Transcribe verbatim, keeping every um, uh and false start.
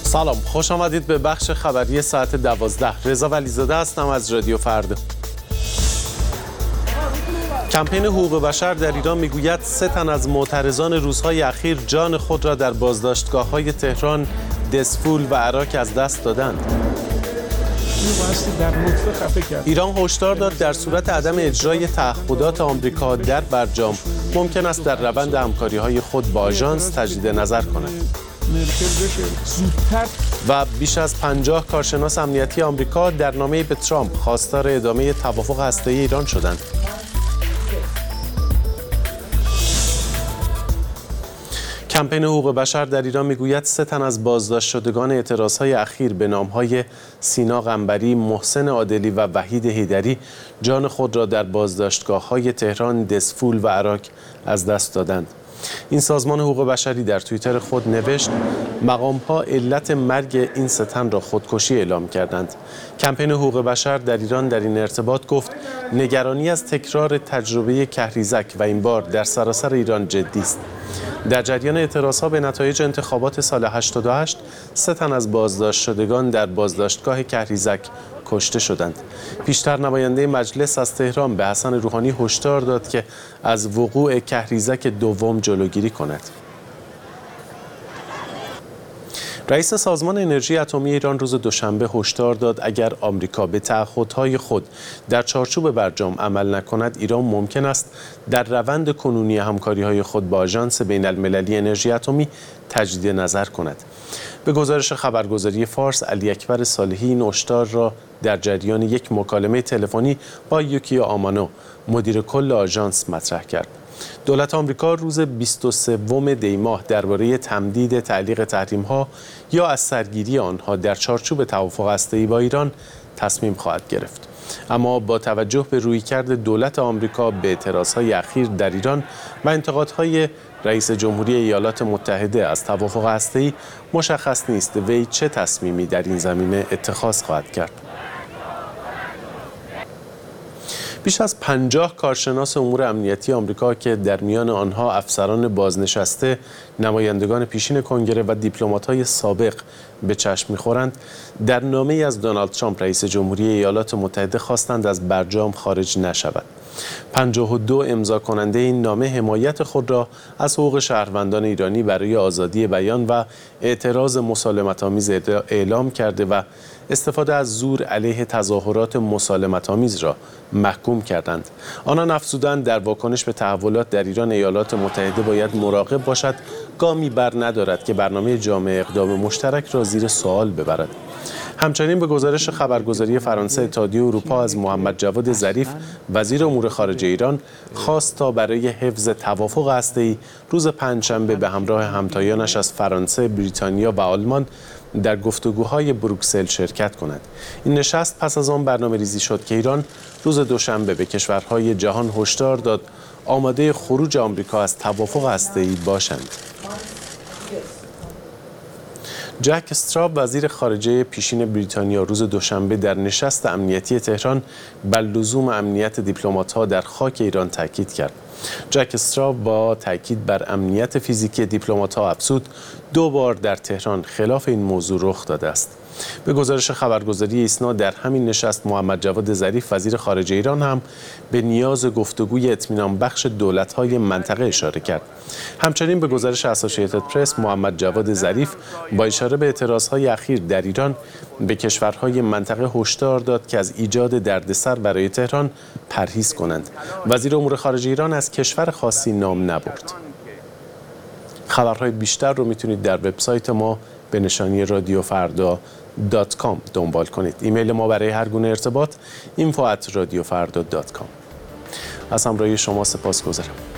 سلام، خوش آمدید به بخش خبری ساعت دوازده. رضا ولیزاده هستم از رادیو فردا. کمپین حقوق بشر در ایران میگوید سه تن از معترضان روزهای اخیر جان خود را در بازداشتگاه‌های تهران، دسفول و عراق از دست دادند. ایران هشدار داد در صورت عدم اجرای تعهدات آمریکا در برجام ممکن است در روند همکاری‌های خود با آژانس تجدید نظر کند. و بیش از پنجاه کارشناس امنیتی آمریکا در نامه‌ای به ترامپ خواستار ادامه توافق هسته‌ای ایران شدند. کمپین حقوق بشر در ایران میگوید سه تن از بازداشت شدگان اعتراضهای اخیر به نامهای سینا قنبری، محسن عادلی و وحید حیدری جان خود را در بازداشتگاه‌های تهران، دسفول و عراق از دست دادند. این سازمان حقوق بشری در توییتر خود نوشت مقام‌ها علت مرگ این سه تن را خودکشی اعلام کردند. کمپین حقوق بشر در ایران در این ارتباط گفت نگرانی از تکرار تجربه کهریزک و این بار در سراسر ایران جدی است. در جریان اعتراضها به نتایج انتخابات سال هشتاد و هشت سه تن از بازداشت شدگان در بازداشتگاه کهریزک کشته شدند. پیشتر نماینده مجلس از تهران به حسن روحانی هشدار داد که از وقوع کهریزک دوم جلوگیری کند. رئیس سازمان انرژی اتمی ایران روز دوشنبه هشدار داد اگر آمریکا به تعهدهای خود در چارچوب برجام عمل نکند، ایران ممکن است در روند کنونی همکاری‌های خود با آژانس بین‌المللی انرژی اتمی تجدید نظر کند. به گزارش خبرگزاری فارس، علی اکبر صالحی این هشدار را در جریان یک مکالمه تلفنی با یوکیو آمانو، مدیر کل آژانس، مطرح کرد. دولت آمریکا روز بیست و سوم دی ماه درباره تمدید تعلیق تحریم‌ها یا از سرگیری آنها در چارچوب توافق هسته‌ای با ایران تصمیم خواهد گرفت. اما با توجه به رویکرد دولت آمریکا به اعتراضهای اخیر در ایران و انتقادهای رئیس جمهوری ایالات متحده از توافق هسته‌ای مشخص نیست وی چه تصمیمی در این زمینه اتخاذ خواهد کرد. بیش از پنجاه کارشناس امور امنیتی آمریکا که در میان آنها افسران بازنشسته، نمایندگان پیشین کنگره و دیپلمات‌های سابق به چشم می‌خورند، در نامه‌ای از دونالد ترامپ رئیس جمهوری ایالات متحده خواستند از برجام خارج نشود. پنجاه و دو امضا کننده این نامه حمایت خود را از حقوق شهروندان ایرانی برای آزادی بیان و اعتراض مسالمت‌آمیز اعلام کرده و استفاده از زور علیه تظاهرات مسالمت‌آمیز را محکوم کردند. آنان افزودند در واکنش به تحولات در ایران ایالات متحده باید مراقب باشد گامی بر ندارد که برنامه جامع اقدام مشترک را زیر سوال ببرد. همچنین به گزارش خبرگزاری فرانسه، اتحادیه اروپا از محمد جواد ظریف وزیر امور خارجه ایران خواست تا برای حفظ توافق هسته‌ای روز پنجشنبه به همراه همتایانش از فرانسه، بریتانیا و آلمان در گفتگوهای بروکسل شرکت کند. این نشست پس از آن برنامه ریزی شد که ایران روز دوشنبه به کشورهای جهان هشدار داد آماده خروج آمریکا از توافق هسته‌ای باشند. جک استراب وزیر خارجه پیشین بریتانیا روز دوشنبه در نشست امنیتی تهران بر لزوم امنیت دیپلمات‌ها در خاک ایران تاکید کرد. جک استراب با تاکید بر امنیت فیزیکی دیپلمات‌ها افزود دو بار در تهران خلاف این موضوع رخ داده است. به گزارش خبرگزاری ایسنا در همین نشست محمد جواد ظریف وزیر خارجه ایران هم به نیاز گفتگوی اطمینان بخش دولت‌های منطقه اشاره کرد. همچنین به گزارش اسوسییتد پرس محمد جواد ظریف با اشاره به اعتراضهای اخیر در ایران به کشورهای منطقه هشدار داد که از ایجاد دردسر برای تهران پرهیز کنند. وزیر امور خارجه ایران از کشور خاصی نام نبرد. خبرهای بیشتر رو میتونید در وبسایت ما به نشانی رادیو فردا دات کام دنبال کنید. ایمیل ما برای هر گونه ارتباط اینفو ات رادیو فردا دات کام. از همراهی شما سپاسگزارم.